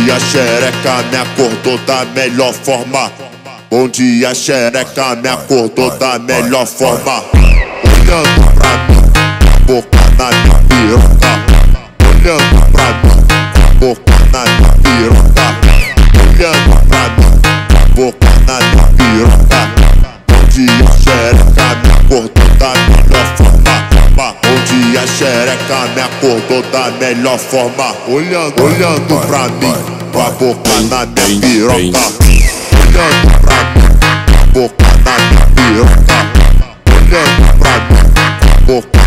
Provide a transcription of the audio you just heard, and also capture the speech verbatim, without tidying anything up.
dia, xereca, me acordou da melhor forma. Bom dia, xereca, me acordou da melhor forma. Olhando pra mim, boca na minha piroca. Olhando pra mim, boca na minha piroca. Olhando pra mim, boca na minha piroca. Bom dia, xereca, me acordou da melhor forma. Bom dia, xereca, me acordou da melhor forma. Olhando, olhando pra mim, com a boca na minha piroca. Olhando pra mim, boca na minha piroca. Olhando pra mim, boca